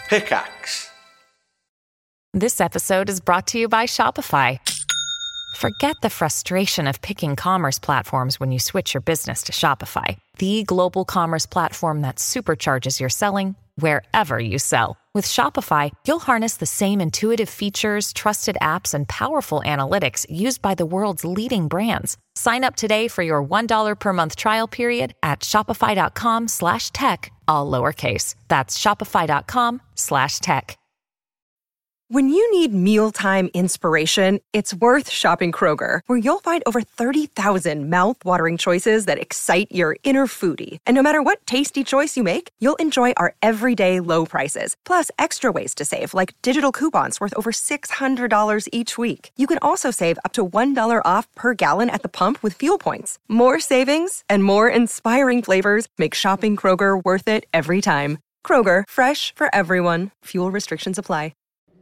Pickaxe. This episode is brought to you by Shopify. Forget the frustration of picking commerce platforms when you switch your business to Shopify, the global commerce platform that supercharges your selling wherever you sell. With Shopify, you'll harness the same intuitive features, trusted apps, and powerful analytics used by the world's leading brands. Sign up today for your $1 per month trial period at shopify.com/tech, all lowercase. That's shopify.com/tech. When you need mealtime inspiration, it's worth shopping Kroger, where you'll find over 30,000 mouth-watering choices that excite your inner foodie. And no matter what tasty choice you make, you'll enjoy our everyday low prices, plus extra ways to save, like digital coupons worth over $600 each week. You can also save up to $1 off per gallon at the pump with fuel points. More savings and more inspiring flavors make shopping Kroger worth it every time. Kroger, fresh for everyone. Fuel restrictions apply.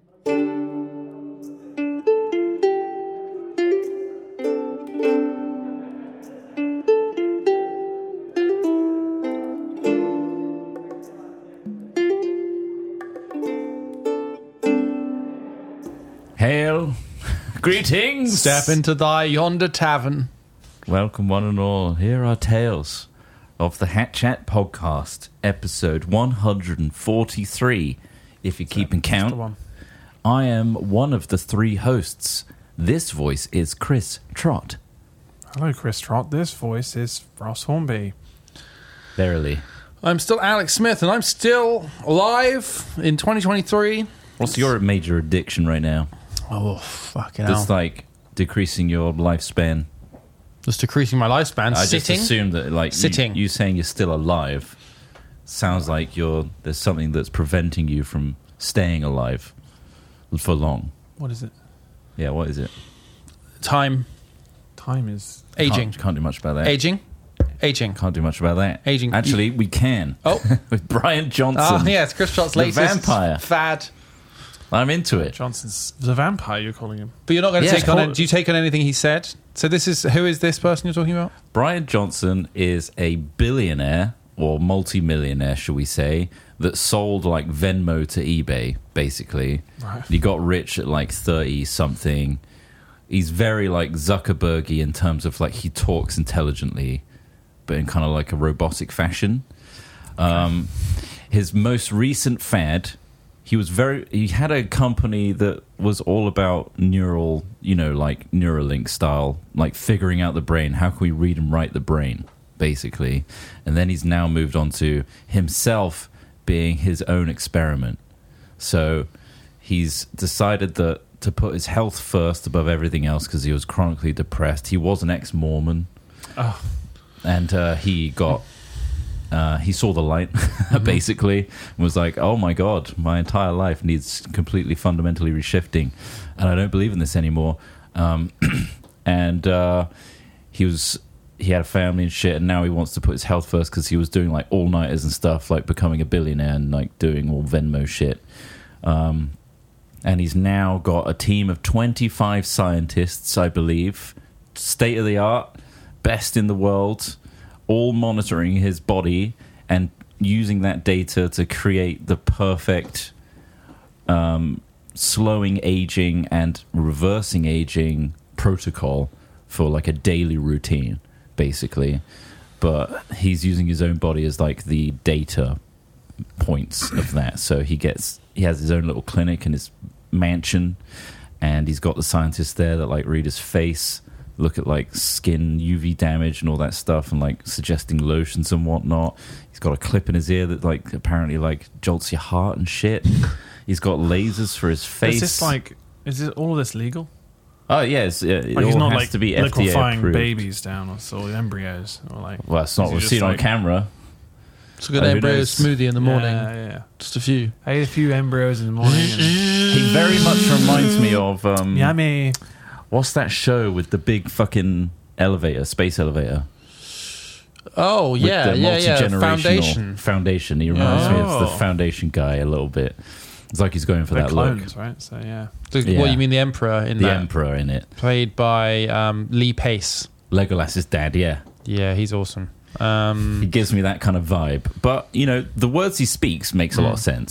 Hail, greetings. Step into thy yonder tavern. Welcome, one and all. Here are tales of the Hat Chat podcast, episode 143. If you're keeping count, I am one of the three hosts. This voice is Chris Trott. Hello, Chris Trott. This voice is Ross Hornby. Verily. I'm still Alex Smith, and I'm still alive in 2023. What's your major addiction right now? Oh, fucking hell. That's like decreasing your lifespan. Just decreasing my lifespan. I Sitting. just assumed that, like, Sitting. you saying you're still alive sounds like there's something that's preventing you from staying alive for long. What is it? Yeah, what is it? Time. Time is... Aging. Can't do much about that. Aging. Can't do much about that. Aging. Actually, we can. Oh. With Brian Johnson. Oh, yeah, it's Chris Trott's The latest vampire. fad. I'm into it. Johnson's the vampire, you're calling him. But you're not going to Yeah, take on it. Do you take on anything he said? So who is this person you're talking about? Brian Johnson is a billionaire, or multi-millionaire, shall we say, that sold like Venmo to eBay, basically. Right. He got rich at like 30-something. He's very like Zuckerberg-y in terms of like he talks intelligently, but in kind of like a robotic fashion. His most recent fad, he had a company that was all about neural, like Neuralink style, like figuring out the brain. How can we read and write the brain, basically? And then he's now moved on to himself being his own experiment. So he's decided that to put his health first above everything else because he was chronically depressed. He was an ex-Mormon. Oh. And he saw the light, basically, and was like, oh my God, my entire life needs completely fundamentally reshifting, and I don't believe in this anymore. And he had a family and shit, and now he wants to put his health first because he was doing like all-nighters and stuff, like becoming a billionaire and like doing all Venmo shit. And he's now got a team of 25 scientists, I believe, state-of-the-art, best in the world, all monitoring his body and using that data to create the perfect slowing aging and reversing aging protocol for like a daily routine, basically. But he's using his own body as like the data points of that. So he has his own little clinic in his mansion, and he's got the scientists there that like read his face, look at like skin UV damage and all that stuff, and like suggesting lotions and whatnot. He's got a clip in his ear that like apparently like jolts your heart and shit. He's got lasers for his face. Is all of this legal? Oh yes, yeah, it Like he's all not has like to be FDA liquefying approved. babies down or embryos or like. Well, it's not. is he We've just seen on like- camera. It's a good Who embryo knows? smoothie in the morning. Yeah. Just a few. I ate a few embryos in the morning. And He very much reminds me of yummy. what's that show with the big fucking elevator, space elevator? Oh, With yeah, the yeah. multi-generational Foundation. He reminds me of the Oh. Foundation guy a little bit. It's like he's going for They're that clones, look. right? So yeah. Yeah. What, you mean the Emperor in The that? Emperor in it. Played by Lee Pace. Legolas's dad, yeah. Yeah, he's awesome. He gives me that kind of vibe. But, the words he speaks makes a lot of sense.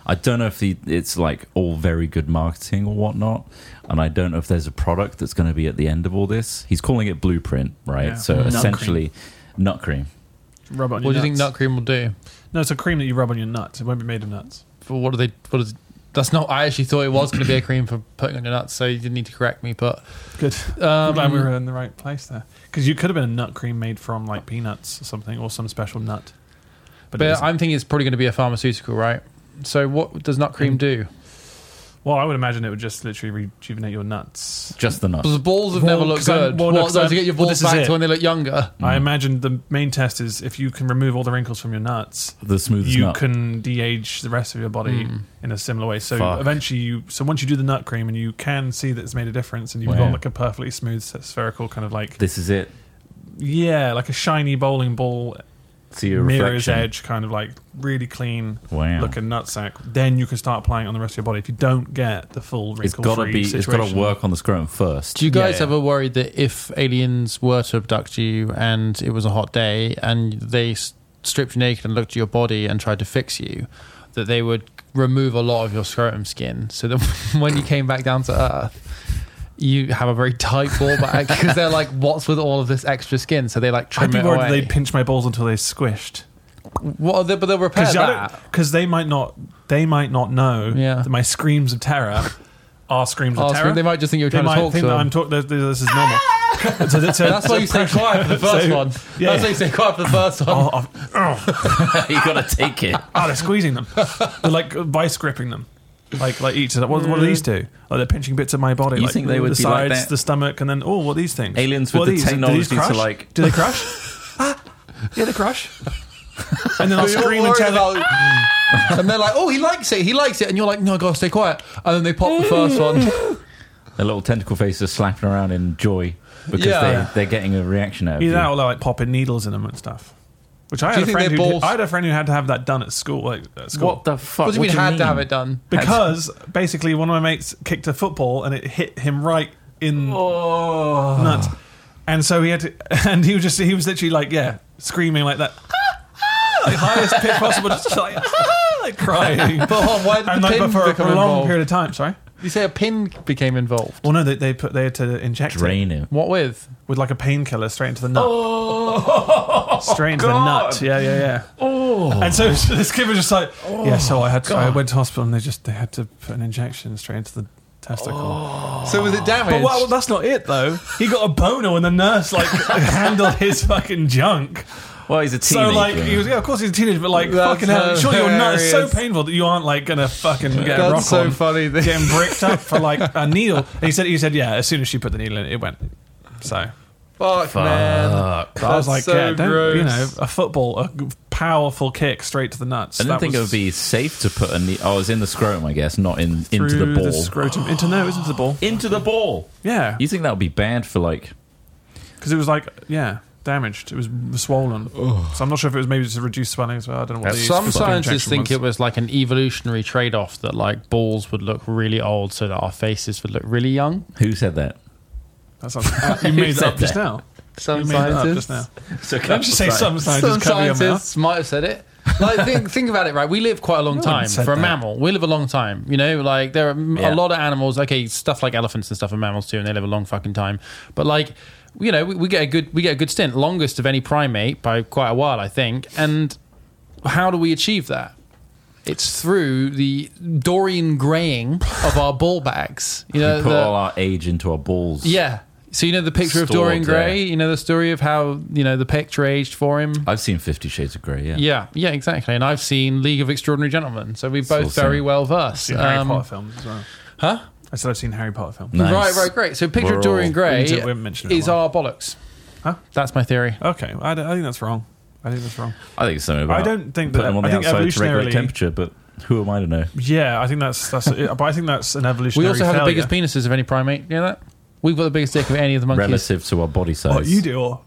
I don't know if it's like all very good marketing or whatnot, and I don't know if there's a product that's going to be at the end of all this. He's calling it Blueprint, right? Yeah. So Nut essentially, nut cream. Rub it on What do your you think nuts. nut cream will do? No, it's a cream that you rub on your nuts. It won't be made of nuts. For what do they? What is? That's not. I actually thought it was going to be a cream for putting on your nuts, so you didn't need to correct me. But Good. I'm glad we were in the right place there. Because you could have been a nut cream made from like peanuts or something, or some special nut. But it isn't. I'm thinking it's probably going to be a pharmaceutical, right? So what does nut cream do? Well, I would imagine it would just literally rejuvenate your nuts. Just the nuts. Because the balls have Well, never looked 'cause I'm- good. well, no, What, 'cause so I'm- to get your well, balls this is back it. to when they look younger. I imagine the main test is if you can remove all the wrinkles from your nuts, The smoothest you nut. can de-age the rest of your body in a similar way. So Fuck. eventually, once you do the nut cream and you can see that it's made a difference, and you've Wow. got like a perfectly smooth spherical kind of like This is it. like a shiny bowling ball See your mirror's reflection. edge, kind of like really clean Wow. looking nutsack. Then you can start applying it on the rest of your body. If you don't get the full It's wrinkle got to free be. situation, It's got to work on the scrotum first. Do you guys Yeah. ever worry that if aliens were to abduct you and it was a hot day and they stripped you naked and looked at your body and tried to fix you, that they would remove a lot of your scrotum skin so that when you came back down to Earth, you have a very tight ball back because they're like, what's with all of this extra skin? So they like trim I'd be it worried away. that they'd pinch my balls until they squished. What are they, but they'll repair that. Because they might not know Yeah. that my screams of terror are screams of terror. They might just think you're They trying to might talk think to that them. I'm talking. This is normal. That's why you stay quiet for the first one. Yeah. That's why you stay quiet for the first one. You got to take it. They're squeezing them. They're like vice gripping them. Like each of them. What do these do? Like they're pinching bits of my body. You like think they would the be like sides, that? the stomach, and then what are these things? Aliens What with are the these? Do technology these to, crush? like- Do they crush? Yeah, they crush. And then I'll scream and tell them. And they're like, oh, he likes it. And you're like, no, I gotta stay quiet. And then they pop the first one. Their little tentacle faces slapping around in joy because Yeah. they're getting a reaction out of Either you. that or they're like popping needles in them and stuff. Which I Do had you a think friend their who balls- I had a friend who had to have that done at school. What the fuck? What do you mean had to have it done? Because basically one of my mates kicked a football and it hit him right in nuts. And so he had to, and he was literally like, screaming like that. Like highest pitch possible, just like crying. But hold on, why did And the like, pin but for become a long involved? period of time, sorry. You say a pin became involved. Well, no, they had to inject Drain it it. What with? with like a painkiller straight into the nut. Straight into the nut. Yeah. And so this kid was just like, so I went to hospital and they had to put an injection straight into the testicle. So was it damaged? But well, that's not it though. He got a boner when the nurse like handled his fucking junk. Well, he's a So teenager. like he was, of course he's a teenager, but like That's fucking hell, surely your nut is so hilarious. painful that you aren't like gonna fucking get a rock That's so on, funny. getting bricked up for like a needle. And he said as soon as she put the needle in, it went. So Fuck, man. I was That's like, so gross. a football, a powerful kick straight to the nuts. I didn't think it would be safe to put a needle. Oh, it's in the scrotum, I guess, not into the ball. scrotum. Into the ball. Into the ball. Yeah, You think that would be bad for like? because it was like damaged. It was swollen. So I'm not sure if it was maybe to reduce swelling as well. I don't know what the Some specific scientists injection think was. it was like an evolutionary trade-off that like balls would look really old so that our faces would look really young. Who said that? That's not, you made that up just now. Some You made that up just now. So Don't just say some scientists Some cover your mouth. scientists might have said it. Like think about it, right? We live quite a long one time said for a that. mammal. We live a long time, you know. Like there are Yeah. a lot of animals. Okay, stuff like elephants and stuff are mammals too, and they live a long fucking time. But like, you know, we get a good stint, longest of any primate by quite a while, I think. And how do we achieve that? It's through the Dorian graying of our ball bags. You know, We put all our age into our balls. yeah. So you know the picture of Stored Dorian there. Gray. You know the story of how the picture aged for him. I've seen 50 Shades of Grey. Yeah. Yeah, exactly. And I've seen League of Extraordinary Gentlemen, so we're both Awesome. very well versed. I've seen Harry Potter films as well. Huh? I said I've seen Harry Potter films. Nice. Right, great. So picture We're of Dorian all- Gray we haven't mentioned it is a lot. our bollocks. Huh? That's my theory. Okay, I think that's wrong. I think it's something about I don't think putting that- them on I the think outside to regulate evolutionarily- temperature, but who am I to know? Yeah, I think that's but I think that's an We evolutionary also have the failure. biggest penises of any primate. You know that? We've got the biggest dick of any of the monkeys. Relative to our body size. What you do? Or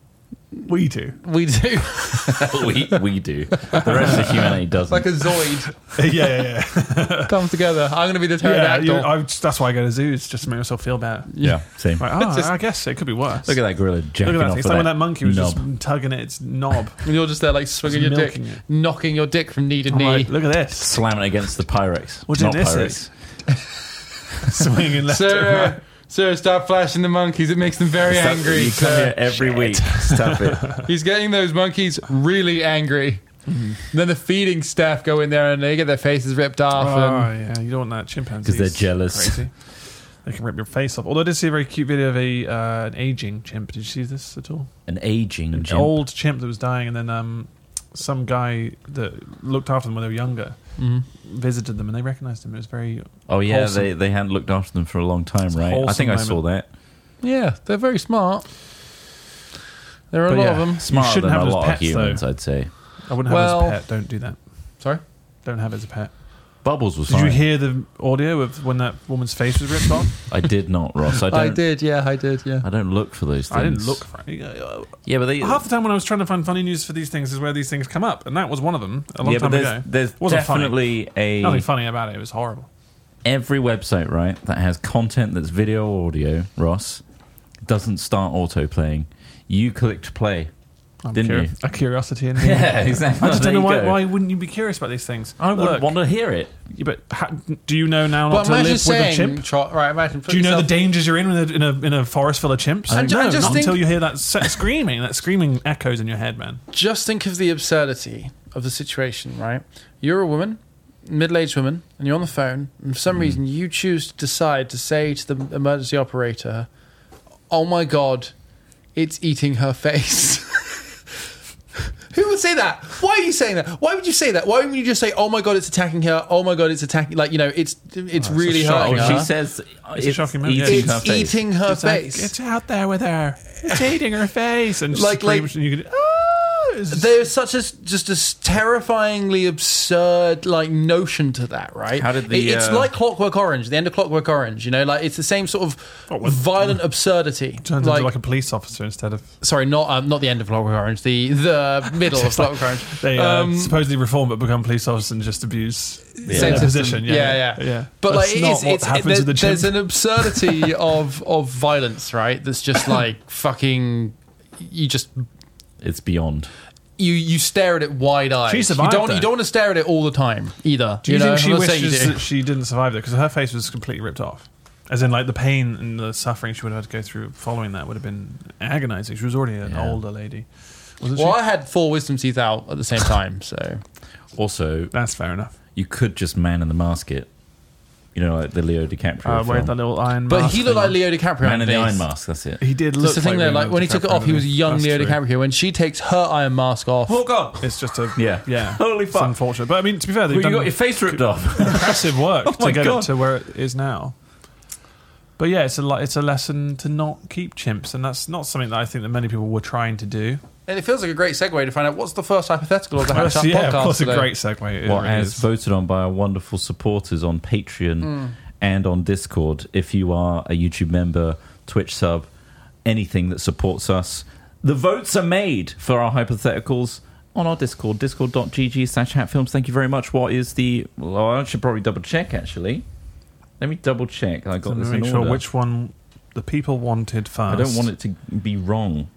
We do. We do. we do. The rest of humanity doesn't. Like a Zoid yeah. comes together. I'm going to be the Yeah, pterodactyl. that's why I go to zoos, just to make myself feel better. yeah, same. Like, I guess it could be worse. Look at that gorilla jacking Look at that off thing. It's of like when that monkey was knob. just tugging at its knob. And you're just there like swinging your dick, milking it. knocking your dick from knee to I'm knee. like, look at this. slamming it against the Pyrex. What do you Not think Pyrex. this is? Swinging left and right. Sir, stop flashing the monkeys. It makes them very Stop- angry. You come sir. here every week. Stop it. He's getting those monkeys really angry. Then the feeding staff go in there and they get their faces ripped off. Oh, and yeah. You don't want that chimpanzee. 'Cause they're jealous. Crazy. They can rip your face off. Although I did see a very cute video of an aging chimp. Did you see this at all? An aging An chimp. old chimp that was dying, and then some guy that looked after them when they were younger visited them, and they recognized him. It was very Oh yeah, wholesome. they hadn't looked after them for a long time, It's a right? I wholesome think I saw moment. that. yeah, they're very smart. There are a But lot yeah. of them. Smarter shouldn't than have a it as lot pets, of humans, though. I'd say. I wouldn't have Well- it as a pet. Don't do that. Sorry? Don't have it as a pet. Bubbles was Did fine. you hear the audio of when that woman's face was ripped off? I did not, Ross. I I don't. did, yeah. I don't look for those things. I didn't look for it. Yeah, but they. Half the time when I was trying to find funny news for these things is where these things come up, and that was one of them a long yeah, time but ago. there's Wasn't definitely Nothing funny about it. It was horrible. every website, right, that has content that's video or audio, Ross, doesn't start auto playing. You clicked play, didn't you? A curiosity in me. Yeah, exactly. I just don't There know you why. go. Why wouldn't you be curious about these things? I would Look, want to hear it. yeah, but do you know now But not to imagine live with a saying, chimp? right, imagine. Do you know the dangers you're in a forest full of chimps? And no, I just not think- until you hear that screaming. That screaming echoes in your head, man. Just think of the absurdity of the situation, right? You're a woman, middle-aged woman, and you're on the phone, and for some reason you choose to decide to say to the emergency operator, "Oh my God, it's eating her face." Who would say that? Why are you saying that? Why would you say that? Why wouldn't you just say, "Oh my God, it's attacking her. Oh my God, it's attacking." Like, you know, it's really a shock. hurting Oh, her. She says It's a shocking moment, yeah. eating her It's face. eating her It's like, face. it's out there with her. It's eating her face, and Like- screams, and you could. It's- There's such a just a terrifyingly absurd like notion to that, right? How did the, it's like Clockwork Orange, the end of Clockwork Orange. You know, like it's the same sort of violent absurdity. turns into like a police officer instead of. Sorry, not the end of Clockwork Orange, the middle of Clockwork Orange. They supposedly reform but become police officers and just abuse Same their system. position. Yeah. But That's like, not what happens to the chimp. there's an absurdity of violence, right? That's just like fucking. You just It's beyond. you stare at it wide eyed. She survived You don't that. want to stare at it all the time either. Do you know? think she I'm not saying you wishes do. that she didn't survive that? Because her face was completely ripped off. As in, like, the pain and the suffering she would have had to go through following that would have been agonizing. She was already an Yeah. older lady. Wasn't Well, she? I had 4 wisdom teeth out at the same time, so Also, That's fair enough. you could just man in the mask it. You know, like the Leo DiCaprio Wear film. that little iron but mask he looked thing like on. Leo DiCaprio. Man in the underneath. Iron Mask, that's it. He did look That's the thing, though. Like when he took it off, he was young Leo That's true. DiCaprio. When she takes her iron mask off, Oh, God. It's just a Yeah. Holy fuck. It's unfortunate, but I mean, to be fair, they've Well, you done got your face ripped off. impressive work my to get God. it to where it is now. But yeah, it's a lesson to not keep chimps, and that's not something that I think that many people were trying to do. and it feels like a great segue to find out what's the first hypothetical of the Hack Chat yeah, podcast of course, today. a great segue. It Well, really as is. voted on by our wonderful supporters on Patreon and on Discord. If you are a YouTube member, Twitch sub, anything that supports us, the votes are made for our hypotheticals on our Discord, discord.gg/hatfilms. Thank you very much. What is the... Well, I should probably double check, actually. Let me double check. I got to this make in sure order. which one the people wanted first. I don't want it to be wrong.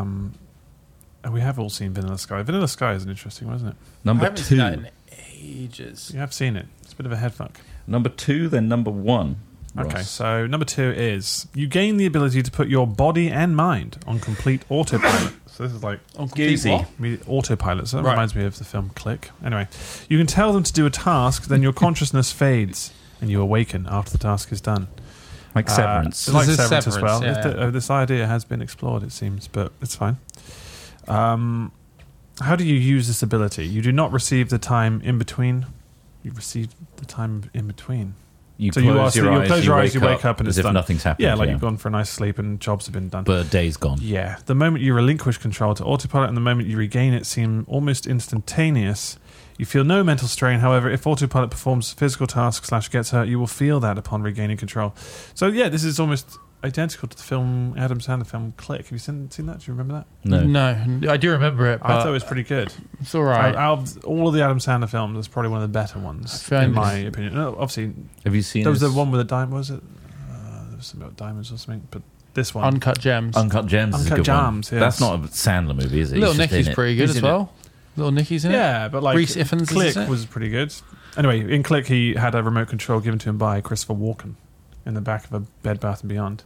We have all seen Vanilla Sky. Vanilla Sky is an interesting one, isn't it? I Number haven't seen that 2. in ages. You have seen it. It's a bit of a headfuck. Number 2, then number 1. Okay, Ross. so number 2 is you gain the ability to put your body and mind on complete autopilot. So this is like Goosey. autopilot. So that Right. reminds me of the film Click. Anyway, you can tell them to do a task, then your consciousness fades and you awaken after the task is done. Like Severance. It's like This is Severance as Severance, well. yeah, This idea has been explored, it seems, but it's fine. How do you use this ability? You do not receive the time in between. You receive the time in between. You So close you are- your so you eyes, close your eyes, you wake up and as it's if done. nothing's happened. Yeah, like you've gone for a nice sleep and jobs have been done. But a day's gone. Yeah. The moment you relinquish control to autopilot and the moment you regain it seem almost instantaneous. You feel no mental strain. However, if autopilot performs physical tasks / gets hurt, you will feel that upon regaining control. So yeah, this is almost identical to the film Adam Sandler film Click. Have you seen that? Do you remember that? No, I do remember it. But I thought it was pretty good. it's all right. Out of all of the Adam Sandler films, it's probably one of the better ones, in my opinion. No, obviously, Have you seen there was this? the one with the diamond. Was it? There was something about diamonds or something. But this one, Uncut Gems. Uncut Gems is a Uncut good Gems, one. yes. That's not a Sandler movie, is it? Little He's just Nicky's in it. pretty good He's as in it. well. Little Nicky's in it. yeah, but like Reese Ifans is Click in it? was pretty good. Anyway, in Click, he had a remote control given to him by Christopher Walken in the back of a Bed Bath and Beyond.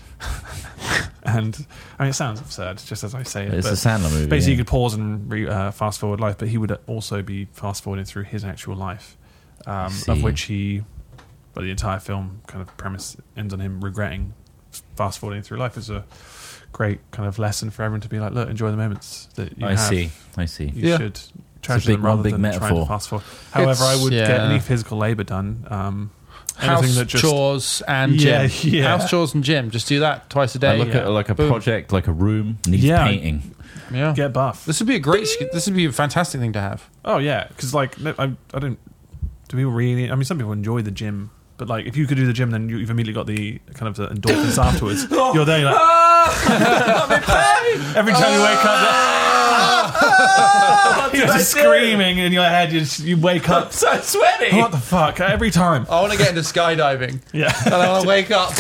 And I mean, it sounds absurd, just as I say it. It's but a Sandler movie. basically, yeah. you could pause and fast forward life, but he would also be fast forwarding through his actual life, see. of which the entire film kind of premise ends on him regretting fast forwarding through life. Is a great kind of lesson for everyone to be like, look, enjoy the moments that you I have. I see. You Yeah. should treasure big them rather one, big than trying metaphor. to fast forward. However, I would get yeah. any physical labour done. House Anything that just chores and Yeah, gym. yeah. House chores and gym. Just do that twice a I day. look at like a Boom. project, like a room needs Yeah. painting. Yeah. get buff. This would be this would be a fantastic thing to have. Oh yeah, because like I don't. Do people really? I mean, some people enjoy the gym, but like if you could do the gym, then you've immediately got the kind of the endorphins afterwards. You're there, you're like every time you wake up, you're just screaming in your head. You wake up. So sweaty. What the fuck? Every time. I want to get into skydiving. Yeah. And I want to wake up.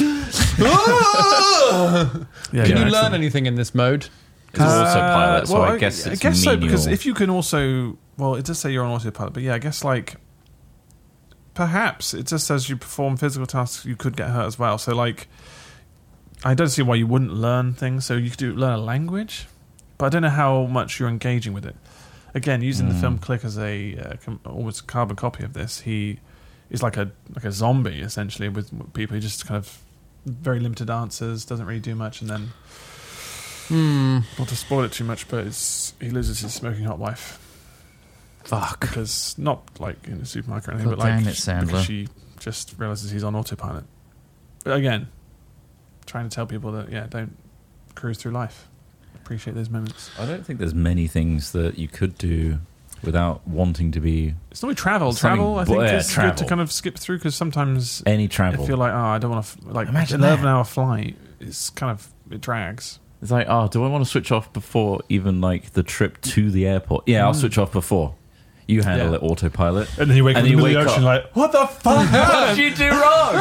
Yeah, Can you excellent. learn anything in this mode? It's autopilot, so I guess I it's guess so, because menial. if you can also, well, it does say you're on autopilot, but yeah, I guess like perhaps it just says you perform physical tasks, you could get hurt as well. So like, I don't see why you wouldn't learn things. So you could learn a language, but I don't know how much you're engaging with it. Again, using the film Click as a almost carbon copy of this, he is like a zombie essentially with people. He just kind of very limited answers, doesn't really do much, and then. Not to spoil it too much, but he loses his smoking hot wife Fuck. because not like in a supermarket or anything, God but like damn it, Sandler. because she just realizes he's on autopilot. But again, trying to tell people that don't cruise through life. Appreciate those moments. I don't think there's many things that you could do without wanting to be It's not really travel. Something- Travel, I think, well, yeah, is good travel. to kind of skip through because sometimes any I travel. feel like I don't want to like Imagine 11-hour flight. It's kind of it drags. It's like, do I want to switch off before even like the trip to the airport? Yeah, I'll switch off before. You handle Yeah. it autopilot. And then you wake up in the middle of the wake ocean up. like, what the fuck? What did you do wrong?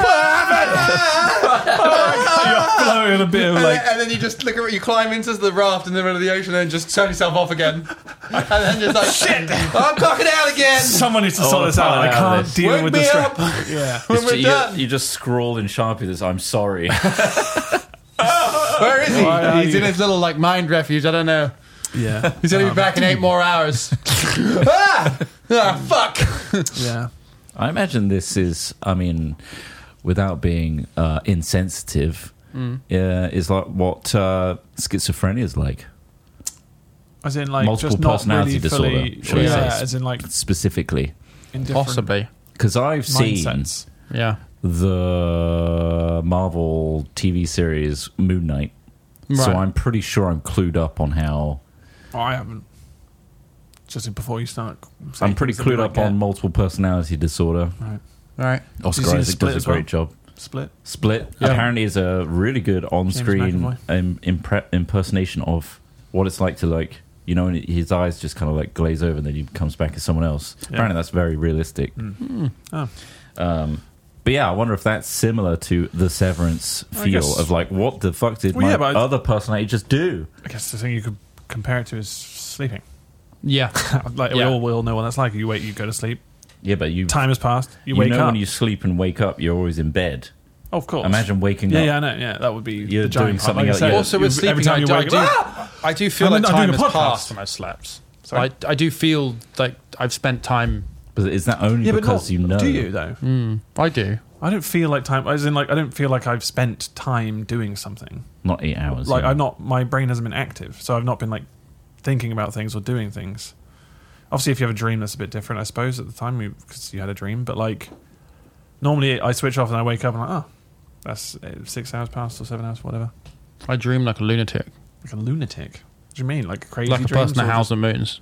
You're floating a bit of like. And then you just you climb into the raft in the middle of the ocean and just turn yourself off again. And then just like, shit, I'm cocking out again. Someone needs to sort this out. I out of can't this. deal Wake with me this. up. Yeah. When we're you, done. you just scrawled in Sharpie this, I'm sorry. Where is he? Why are He's you- in his little like mind refuge. I don't know. Yeah. He's gonna be back in 8 more hours. Fuck. Yeah. I imagine this is, I mean, without being insensitive, is like what schizophrenia is like. As in, like, Multiple just not personality really disorder, fully, should I yeah, say. as in, like, Specifically. in different Possibly. Because I've seen mindsets. Yeah. the Marvel TV series Moon Knight. So Right. I'm pretty sure I'm clued up on how... Oh, I haven't. Just before you start. I'm saying pretty things that we clued might up on get. multiple personality disorder. Right. All right. Oscar seen Isaac Split does as a great well? job. Split. Split Yeah. apparently is a really good on-screen impersonation of what it's like to, like, you know, his eyes just kind of like glaze over and then he comes back as someone else. Yeah. Apparently that's very realistic. Oh. But yeah, I wonder if that's similar to the Severance I feel guess- of like, what the fuck did Well, my yeah, but other personality just do? I guess the thing you could compare it to is sleeping. Yeah. Like, Yeah. we all know what that's like. You wait, you go to sleep. Yeah, but you Time has passed. You you wake know up. when you sleep and wake up, you're always in bed. Oh, of course. Imagine waking Yeah, up. yeah, I know. Yeah, that would be You're the giant doing part. something Like I else. said, Yeah. Also, with every sleeping, time you wake I do feel I'm like not time doing a has podcast. passed when I slept. Sorry? I do feel like I've spent time. But is that only Yeah, but because not, you know? do you though? I do. I don't feel like time. As in, like, I don't feel like I've spent time doing something. Not 8 hours. Like, yeah. I'm not. My brain hasn't been active, so I've not been like thinking about things or doing things. Obviously, if you have a dream, that's a bit different, I suppose, at the time because you had a dream. But like, normally I switch off and I wake up and I'm like, oh, that's 6 hours past or 7 hours, whatever. I dream like a lunatic, Like a lunatic. What do you mean? Like crazy like a dreams? person that or howls just- on moons.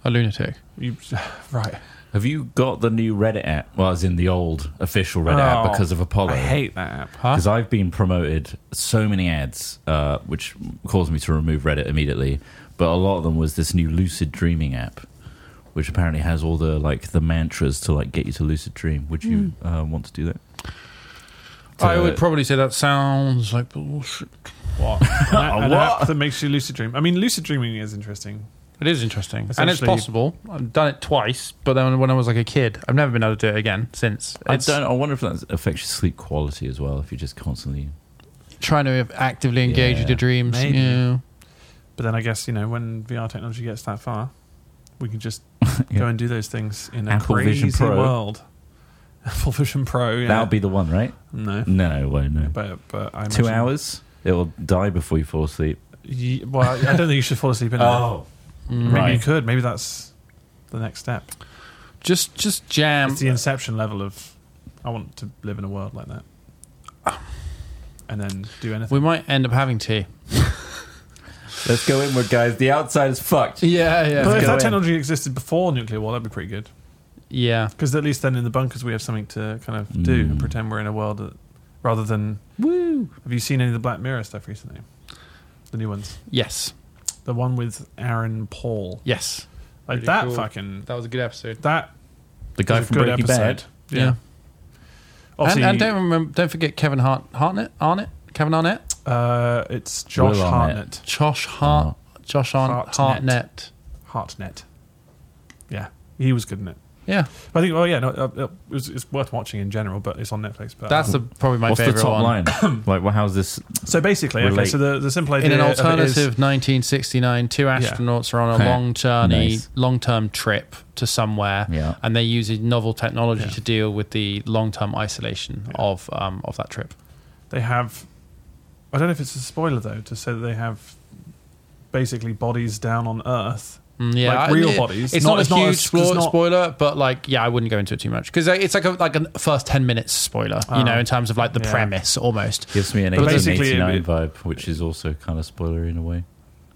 A lunatic. Right. Have you got the new Reddit app? Well, as in the old official Reddit app because of Apollo. I hate that app. Because I've been promoted so many ads, which caused me to remove Reddit immediately. But a lot of them was this new lucid dreaming app, which apparently has all the the mantras to get you to lucid dream. Would you want to do that? I would probably say that sounds like bullshit. What? An app that makes you lucid dream. I mean, lucid dreaming is interesting. It is interesting, and it's Essentially- possible. I've done it twice, but then when I was like a kid, I've never been able to do it again since. I wonder if that affects your sleep quality as well. If you're just constantly Trying to actively engage with your dreams. maybe. Yeah. But then I guess, when VR technology gets that far, we can just Yeah. go and do those things in a Apple crazy Vision Pro. world. Apple Vision Pro, yeah. that would be the one, right? No. No, it won't. No. But I 2 imagine- hours. It will die before you fall asleep. Well, I don't think you should fall asleep in there. Maybe you could. Maybe that's the next step. Just jam. It's the inception level of I want to live in a world like that. And then do anything. We might end up having tea. Let's go inward, guys. The outside is fucked. Yeah. But if go that in. technology existed before nuclear war, that'd be pretty good. Yeah. Because at least then in the bunkers we have something to kind of do and pretend we're in a world that, rather than... Woo. Have you seen any of the Black Mirror stuff recently? The new ones? Yes. The one with Aaron Paul. Yes. Like Pretty that cool. fucking... That was a good episode. That The guy was a from good Breaking Bad. Yeah. Obviously, And don't forget Kevin Hartnett. Kevin Arnett. It's Josh Will Hartnett. Hartnett. Hartnett. Yeah. He was good in it. Yeah. I think, it's worth watching in general, but it's on Netflix. But That's probably my What's the favorite top one. line? How's this? so basically, okay, relate? so the simple idea In an of it is- alternative 1969, two astronauts are on a Nice. long-term trip to somewhere, Yeah. and they use a novel technology to deal with the long-term isolation of that trip. they have... I don't know if it's a spoiler, though, to say that they have basically bodies down on Earth. Like real bodies. It's not a huge it's not- spoiler, but I wouldn't go into it too much because it's like a first 10 minutes spoiler, in terms of the premise almost. Gives me an But basically 1889 vibe, which is also kind of spoilery in a way.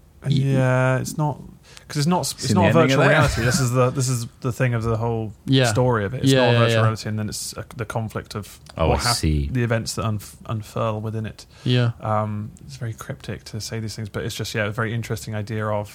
Yeah, it's not... Because it's not Seen a the ending of virtual that? reality. This is the thing of the whole story of it. It's not a virtual reality, and then it's the conflict of see. the events that unfurl within it. Yeah. It's very cryptic to say these things, but it's just a very interesting idea of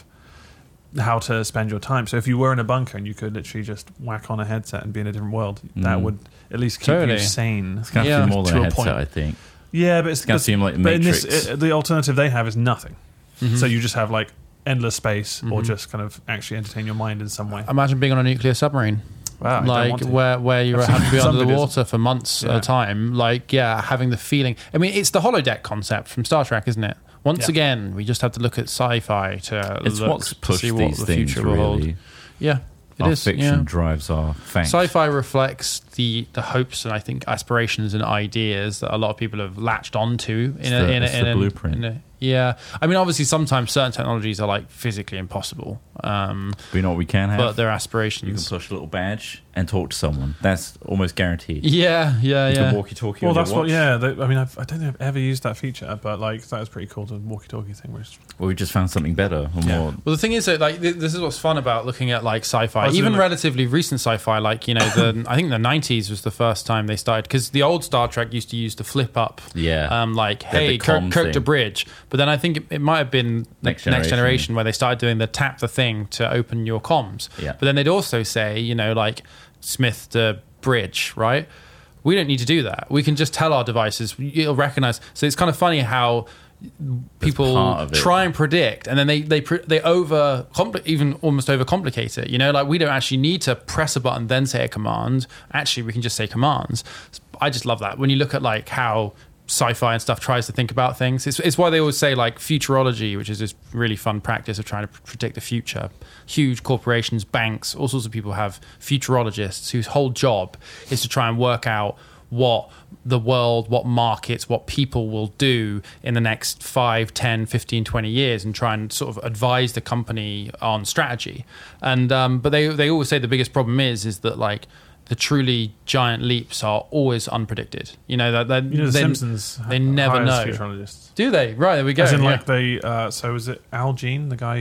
how to spend your time. So if you were in a bunker and you could literally just whack on a headset and be in a different world, that would at least keep you sane. It's going to feel more than to a a headset, point. I think. Yeah, but It's going to seem like but in Matrix. the alternative they have is nothing. So you just have endless space, or just kind of actually entertain your mind in some way. Imagine being on a nuclear submarine. Wow, I don't want to. where you I've have to seen be some under the videos. water for months at a time. Having the feeling. I mean, it's the holodeck concept from Star Trek, isn't it? Once again, we just have to look at sci-fi to It's look what's to pushed see what these the things, future will hold. really. Yeah, it Our is. fiction Yeah. drives our facts. Sci-fi reflects the hopes and I think aspirations and ideas that a lot of people have latched onto It's the blueprint. Yeah, I mean, obviously, sometimes certain technologies are physically impossible, But you know what we can have? but their You can aspirations. push a little badge and talk to someone. That's almost guaranteed. Yeah. The walkie-talkie. Well, on your that's what. watch. Yeah, I mean, I don't think I've ever used that feature, but that was pretty cool. The walkie-talkie thing was. Well, we just found something better or more. Well, the thing is that this is what's fun about looking at sci-fi, I was even doing relatively recent sci-fi. I think the 90s was the first time they started because the old Star Trek used to use the flip up. Yeah. Hey, the comm Kirk to thing. bridge. But then I think it might have been Next Next Generation. Generation where they started doing the tap the thing to open your comms. Yeah. But then they'd also say, Smith to bridge, right? We don't need to do that. We can just tell our devices, it'll recognize. So it's kind of funny how people part of it. try and predict, and then they even almost overcomplicate it. We don't actually need to press a button then say a command. Actually, we can just say commands. I just love that when you look at how sci-fi and stuff tries to think about things. It's why they always say futurology, which is this really fun practice of trying to predict the future. Huge corporations, banks, all sorts of people have futurologists whose whole job is to try and work out what the world, what markets, what people will do in the next 5, 10, 15, 20 years and try and sort of advise the company on strategy. And but they always say the biggest problem is that the truly giant leaps are always unpredicted. The Simpsons. They never hires know. futurologists. Do they? Right, there we go. As in, yeah. so was it Al Jean, the guy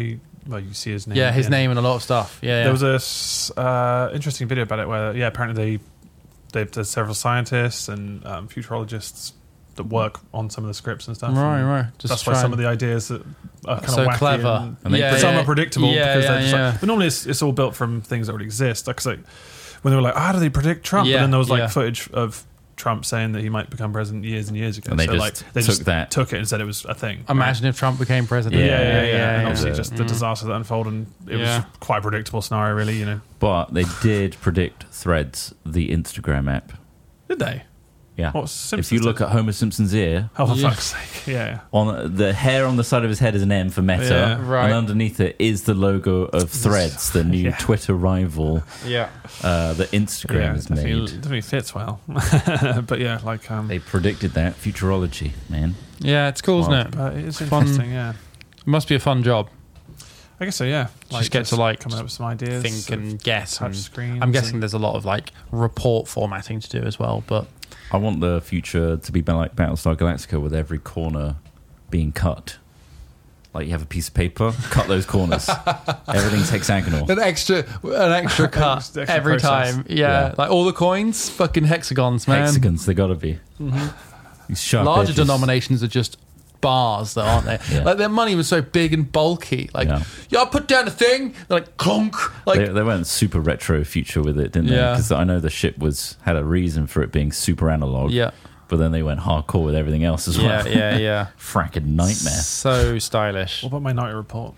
well, you see his name. Yeah, at his the end. name and a lot of stuff. Yeah, There was a interesting video about it where, apparently there's several scientists and futurologists that work on some of the scripts and stuff. Right. That's why some of the ideas that are kind so of wacky clever. and some are predictable because they're just yeah. but normally it's all built from things that already exist. Like, when they were like, how do they predict Trump? Yeah, And then there was like yeah. footage of Trump saying that he might become president years and years ago. And they so just they took that. took it and said it was a thing. Imagine if Trump became president. Yeah. And obviously yeah. just the disaster that unfolded, and it Yeah. was quite a predictable scenario, really, you know. But they did predict Threads, the Instagram app. Did they? Yeah. What Simpsons if you look did? at Homer Simpson's ear, Oh, for Yeah. fuck's sake. Yeah. on the hair on the side of his head is an M for Meta, Yeah. Right. and underneath it is the logo of Threads, the new Yeah. Twitter rival Yeah. that Instagram has made. Definitely fits well. But yeah, like... They predicted that. Futurology, man. Yeah, it's cool, isn't Wow. it? but it's Fun. interesting, yeah. It must be a fun job. I guess so, yeah. Just get to, like, come up with some ideas. Think and guess. touch and screens. I'm guessing there's a lot of like report formatting to do as well. But I want the future to be like Battlestar Galactica, with every corner being cut. Like, you have a piece of paper, cut those corners. Everything's hexagonal. an extra cut Extra every process. time. Yeah, like all the coins, fucking hexagons, man. Hexagons, they gotta be. These sharp Larger edges. denominations are just bars, though, aren't they? Yeah. Like their money was so big and bulky. Like, Yeah. I put down a thing. They're like clonk. Like, They went super retro future with it, didn't they? Yeah. Because I know the ship had a reason for it being super analog. yeah, But then they went hardcore with everything else as well. yeah. Fracking nightmare. So stylish. What about Minority Report?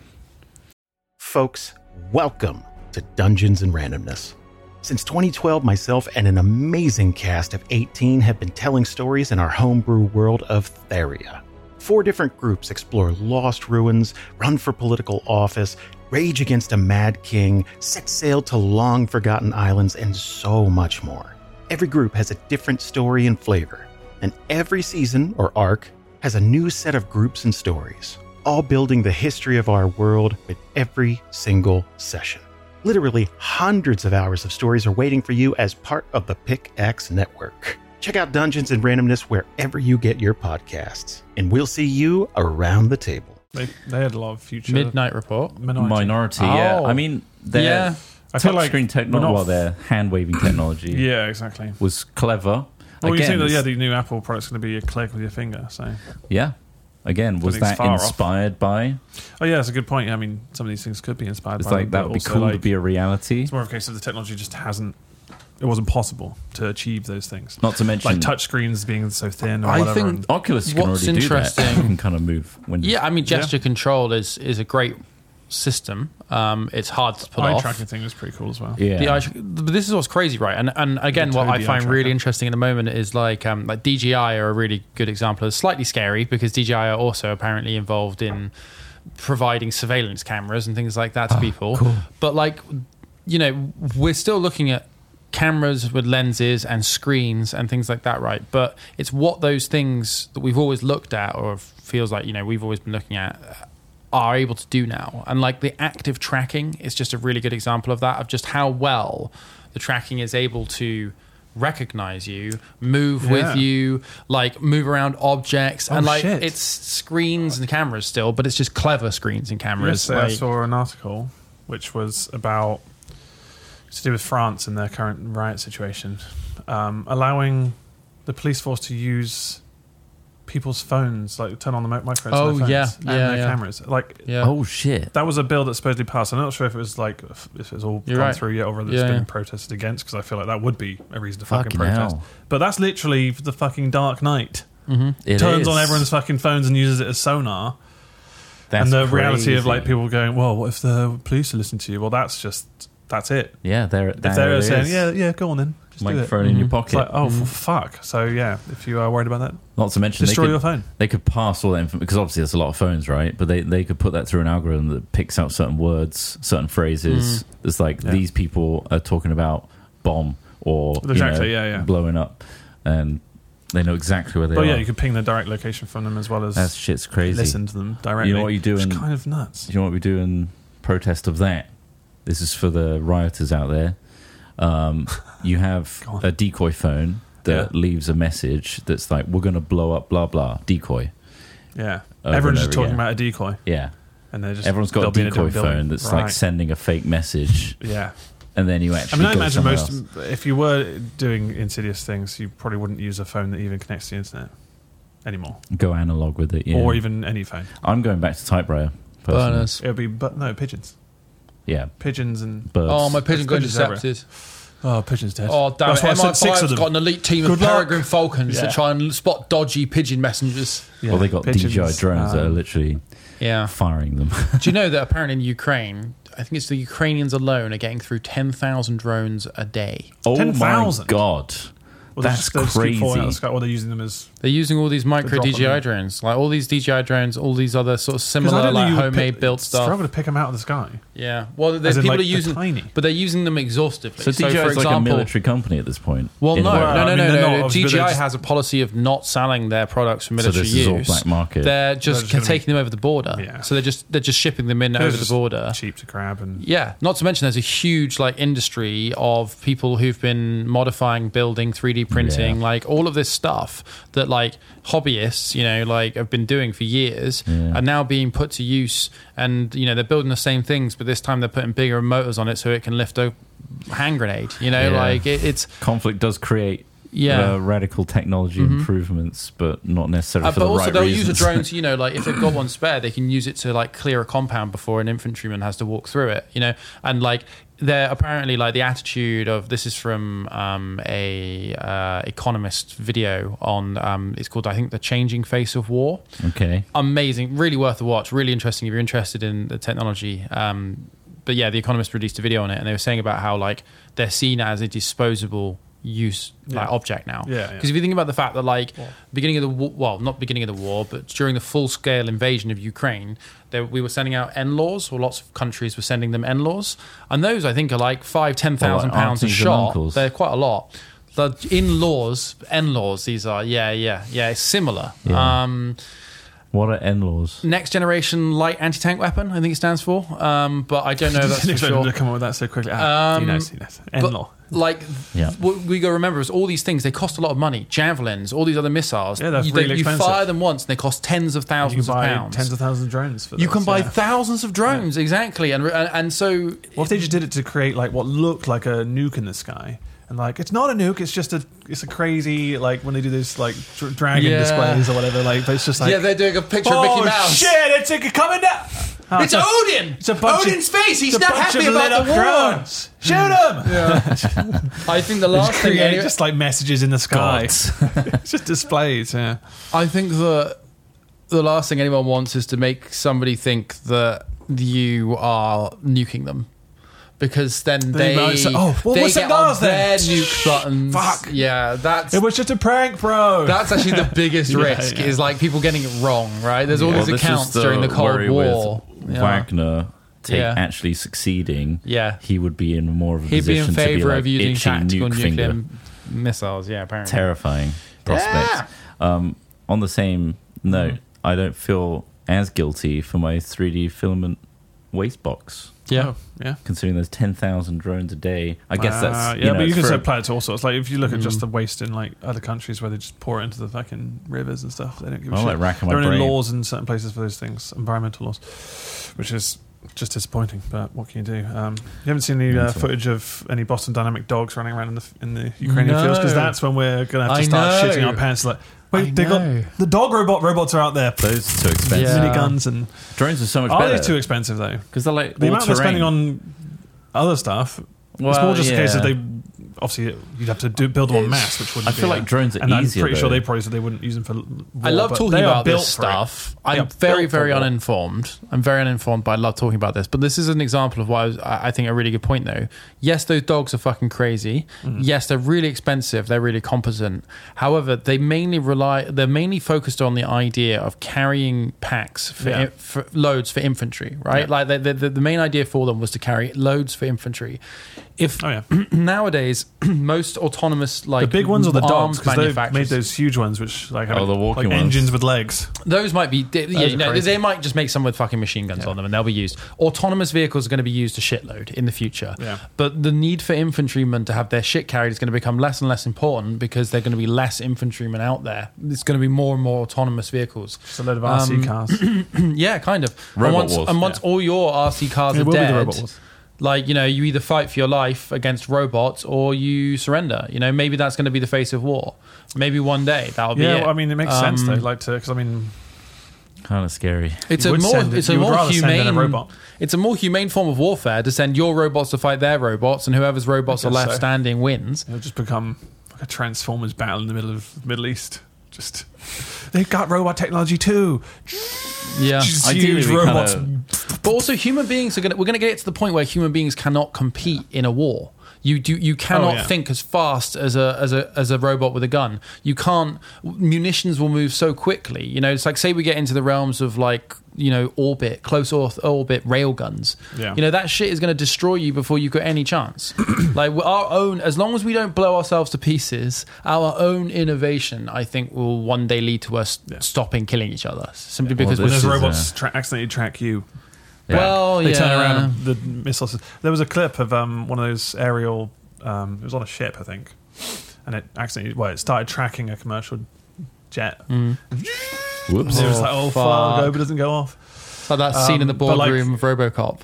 Folks, welcome to Dungeons and Randomness. Since 2012, myself and an amazing cast of 18 have been telling stories in our homebrew world of Theria. 4 different groups explore lost ruins, run for political office, rage against a mad king, set sail to long-forgotten islands, and so much more. Every group has a different story and flavor, and every season, or arc, has a new set of groups and stories, all building the history of our world with every single session. Literally hundreds of hours of stories are waiting for you as part of the Pickaxe Network. Check out Dungeons and Randomness wherever you get your podcasts, and we'll see you around the table. They had a lot of future... Midnight Report. Minority. Yeah. Oh. I mean, their Yeah. I feel like touchscreen technology, we're not- well, their hand-waving technology Yeah, exactly. was clever. Well, you Again, think that, the new Apple product's going to be a click with your finger, so... yeah. Again, was think it's that far off. inspired by? Oh, yeah, that's a good point. Yeah, I mean, some of these things could be inspired It's by like, them, that but would be also, cool to like, be a reality. It's more of a case of the technology just hasn't... It wasn't possible to achieve those things. Not to mention... Like touchscreens being so thin or I whatever. think- and- Oculus can What's already do that. interesting- You can kind of move. When Yeah, I mean, gesture control is a great system. It's hard to pull eye off. tracking thing was pretty cool as well. Yeah. But this is what's crazy, right? And again, The what I Tobii find eye really tracker. interesting at the moment is like DJI are a really good example. It's slightly scary because DJI are also apparently involved in providing surveillance cameras and things like that to people. cool. But like, you know, we're still looking at cameras with lenses and screens and things like that, right? But it's what those things that we've always looked at, or feels like, you know, we've always been looking at, are able to do now. And like the active tracking is just a really good example of that, of just how well the tracking is able to recognize you, move with you, like move around objects, and like shit. it's screens and cameras still, but it's just clever screens and cameras. Yesterday I like- saw an article which was about to do with France and their current riot situation, allowing the police force to use people's phones, like turn on the microphones Oh, on their yeah. phones and Yeah, their yeah. cameras. Like yeah. Oh, shit. that was a bill that supposedly passed. I'm not sure if it was like if it was all You're gone right. through yet, or whether Yeah, it's been yeah. protested against. Because I feel like that would be a reason to fucking Fucking protest. hell. But that's literally the fucking Dark Knight. It Turns is. on everyone's fucking phones and uses it as sonar. That's And the reality of like crazy. people going, well, what if the police are listening to you? Well, that's it. Yeah, there If they're saying, yeah, go on then, just do it. Microphone in your It's pocket. like, oh, for fuck. So yeah, if you are worried about that, Not to mention, destroy they your could, phone. they could pass all that information, because obviously there's a lot of phones, right? But they could put that through an algorithm that picks out certain words, certain phrases. It's like, Yeah. these people are talking about bomb or Exactly, yeah. blowing up, and they know exactly where they But are. yeah, you could ping the direct location from them as well as That shit's crazy. listen to them directly. You know what you do Which in- is kind of nuts. Do you know what we do in protest of that? This is for the rioters out there. You have Go on. a decoy phone that Yeah. leaves a message that's like, we're going to blow up, blah, blah, decoy. Yeah, Over everyone's and just over talking again. about a decoy. Yeah. and they're just Everyone's got they'll a be in decoy different building. phone that's Right. like sending a fake message, Yeah. and then you actually. I go imagine somewhere most, else. if you were doing insidious things, you probably wouldn't use a phone that even connects to the internet anymore, Go analog with it, yeah. or even any phone. I'm going back to typewriter. personally. Burners. It would be, but no, pigeons, Yeah, pigeons and birds. Oh, my pigeon got Pigeons everywhere. intercepted. oh, pigeons dead. Oh, damn That's why I it. sent 6 of MI5's them. got an elite team of Good luck. peregrine falcons Yeah. that try and spot dodgy pigeon messengers. Yeah, Well, they got pigeons, DJI drones that are literally Yeah. firing them. Do you know that apparently in Ukraine, I think it's the Ukrainians alone are getting through 10,000 drones a day. Oh 10,000? my god, Well, they that's just- they just keep falling out of the crazy. sky, or they're using them as. They're using all these micro drop on DJI them. drones, like all these DJI drones, all these other sort of 'Cause I similar don't think like you would homemade built stuff. Struggle to pick them out of the sky. Yeah, well, As in, people like, are they're using, tiny. but they're using them exhaustively. So DJI for is like a example, military company at this point. Well, in no, a way. I mean, they're not, obviously, but DJI they're just- has a policy of not selling their products for So military this use. is all black market. They're just just gonna be- taking them over the border. Yeah. So they're just shipping them in They're over the just border. cheap to grab and. Yeah, not to mention there's a huge like industry of people who've been modifying, building, 3D printing, Yeah. like all of this stuff that like hobbyists, you know, like have been doing for years Yeah. are now being put to use. And you know they're building the same things, but this time they're putting bigger motors on it so it can lift a hand grenade. You know, Yeah. like it's Conflict does create radical technology improvements, but not necessarily for but the also right they'll reasons. use a drone to, you know, like if they've got one spare, they can use it to like clear a compound before an infantryman has to walk through it, you know. And like they're apparently like the attitude of this is from a Economist video on it's called, I think, The Changing Face of War. Okay. Amazing, really worth a watch, really interesting if you're interested in the technology. But yeah, The Economist released a video on it, and they were saying about how like they're seen as a disposable use like object now. Yeah, yeah. Because if you think about the fact that like beginning of the war, well, not beginning of the war, but during the full scale invasion of Ukraine, we were sending out NLAWs, or lots of countries were sending them NLAWs, and those I think are like £10,000 like pounds a aunties and shot. uncles. They're quite a lot. The NLAWs, these are it's similar. Yeah. What are NLAWs? Next Generation Light Anti-Tank Weapon, I think it stands for. But I don't know that's Didn't for expect sure. them to come up with that so quickly. He knows. But, N-law. like, Yeah. what we got to remember is all these things, they cost a lot of money. Javelins, all these other missiles. Yeah, they're you, really you expensive. fire them once and they cost tens of You thousands can buy of pounds. tens of thousands of drones for you those, can buy yeah. thousands of drones, exactly. And so... What if they just did it to create like what looked like a nuke in the sky? And like, it's not a nuke. It's just it's a crazy, like when they do this like dragon Yeah. displays or whatever. Like, but it's just like, yeah, they're doing a picture of oh Mickey Mouse. shit! It's coming down. Oh, It's Odin! It's a bunch Odin's face! He's it's a not bunch happy of lit about up the war! drones. Shoot them! I think the Just last thing... create just like messages in the sky. Gods. It's just displays. Yeah. I think that the last thing anyone wants is to make somebody think that you are nuking them. Because then they might say, oh, well, they what's get it on ours then? their nuke buttons. Fuck. Yeah, that's It was just a prank, bro. that's actually the biggest Yeah, risk yeah. is like people getting it wrong, right? There's all Well, these this accounts is during the Cold worry War. with Yeah. Wagner Yeah. actually succeeding. Yeah. He would be in more of a He'd be position in to be favour like of using itchy tactical nuke nuclear finger. missiles. Yeah, apparently. Terrifying prospects. On the same note, I don't feel as guilty for my 3D filament waste box. Yeah. Oh, yeah. Considering there's 10,000 drones a day, I guess that's yeah, but you it's can for- say apply it to all sorts. Like if you look at just the waste in like other countries where they just pour it into the fucking rivers and stuff, they don't give a I'm shit. like racking my there are no brain. laws in certain places for those things, environmental laws, which is just disappointing. But what can you do? You haven't seen any Mental. footage of any Boston Dynamic dogs running around in the Ukrainian No. fields, because that's when we're gonna have to I start know. shitting our pants. Like, I wait, they know. got the dog robots are out there. Those are too expensive. Yeah. Miniguns and Drones are so much are better they too expensive though? because they're like The all amount they're spending terrain. on other stuff. It's Well, more just a case yeah. of they obviously you'd have to build them en masse, which wouldn't I feel be like drones are and easier, I'm pretty sure though. they probably said they wouldn't use them for war, I love but talking they are about built this for it. stuff. They are I'm very, built for very war. uninformed. I'm very uninformed, but I love talking about this. But this is an example of why I think a really good point, though. Yes, those dogs are fucking crazy. Mm-hmm. Yes, they're really expensive. They're really competent. However, they're mainly focused on the idea of carrying packs for loads for infantry, right? Yeah. Like the main idea for them was to carry loads for infantry. If Oh yeah. nowadays, most autonomous like the big ones or the dogs? arms Because they manufacturers. made those huge ones, which like have the walking ones. engines with legs. Those might be, crazy. they might just make some with fucking machine guns on them, and they'll be used. Autonomous vehicles are going to be used a shitload in the future. Yeah. But the need for infantrymen to have their shit carried is going to become less and less important because there are going to be less infantrymen out there. It's going to be more and more autonomous vehicles. Just a load of RC cars. Yeah, kind of. Robot Wars. And once all your RC cars It are will be the dead, Robot Wars. like, you either fight for your life against robots or you surrender. Maybe that's going to be the face of war. Maybe one day that'll be it. Well, I mean, it makes sense though. Because I mean, Kind of scary. It's You a would more send it- it's a you would more rather send in a humane robot. It's a more humane form of warfare to send your robots to fight their robots, and whoever's robots are guess left so. standing wins. it'll just become like a Transformers battle in the middle of the Middle East. Just they've got robot technology too. Yeah. Just Ideally, huge we robots. But also, human beings we're going to get to the point where human beings cannot compete in a war. You cannot think as fast as a robot with a gun. You can't. Munitions will move so quickly. It's like, say we get into the realms of close orbit rail guns. Yeah. That shit is going to destroy you before you got any chance. Like our own, as long as we don't blow ourselves to pieces, our own innovation, I think, will one day lead to us stopping killing each other simply because When this those is, robots accidentally track you. Yeah. Well, They yeah. turn around and the missiles. There was a clip of one of those aerial. It was on a ship, I think, and it accidentally. It started tracking a commercial jet. Whoops. It was like, oh fuck! I hope it doesn't go off. It's like that scene in the but like- boardroom of RoboCop.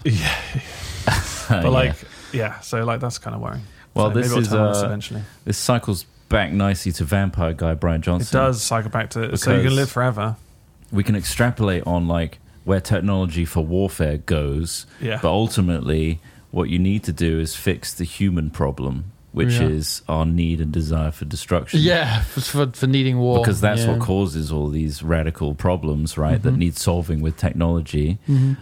But so that's kind of worrying. Well, So this maybe it'll is turn on us eventually. this cycles back nicely to Vampire Guy Brian Johnson. It does cycle back to so you can Because- live forever. We can extrapolate on where technology for warfare goes, Yeah. but ultimately, what you need to do is fix the human problem, which Yeah. is our need and desire for destruction. Yeah, for needing war. Because that's yeah. what causes all these radical problems, right? That need solving with technology.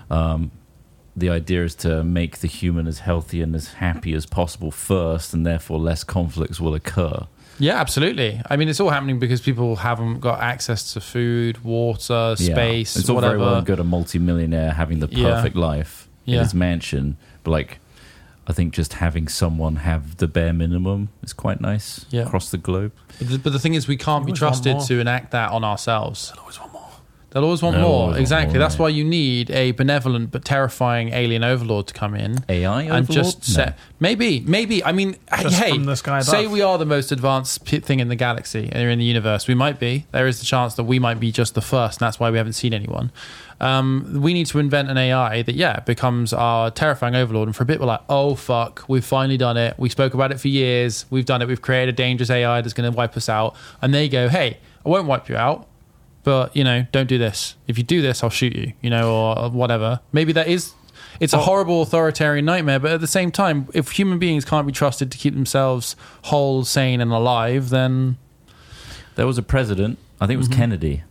The idea is to make the human as healthy and as happy as possible first, and therefore less conflicts will occur. Yeah, absolutely. I mean, it's all happening because people haven't got access to food, water, space, It's all whatever. very well and good, a multimillionaire having the Yeah. perfect life in Yeah. his mansion, but I think just having someone have the bare minimum is quite nice across the globe. But the thing is, we can't be always want trusted more. to enact that on ourselves. Always want more. They'll always want They'll more. always want Exactly. more, That's right. why you need a benevolent but terrifying alien overlord to come in. AI and overlord? just set. Maybe. I mean, Just hey, from the sky above. say we are the most advanced thing in the galaxy and in the universe. We might be. There is the chance that we might be just the first, and that's why we haven't seen anyone. We need to invent an AI that, becomes our terrifying overlord. And for a bit, we're like, oh, fuck, we've finally done it. We spoke about it for years. We've done it. We've created a dangerous AI that's going to wipe us out. And they go, hey, I won't wipe you out. But, don't do this. If you do this, I'll shoot you, or whatever. Maybe it's a horrible authoritarian nightmare, but at the same time, if human beings can't be trusted to keep themselves whole, sane, and alive, then... There was a president, I think it was Kennedy,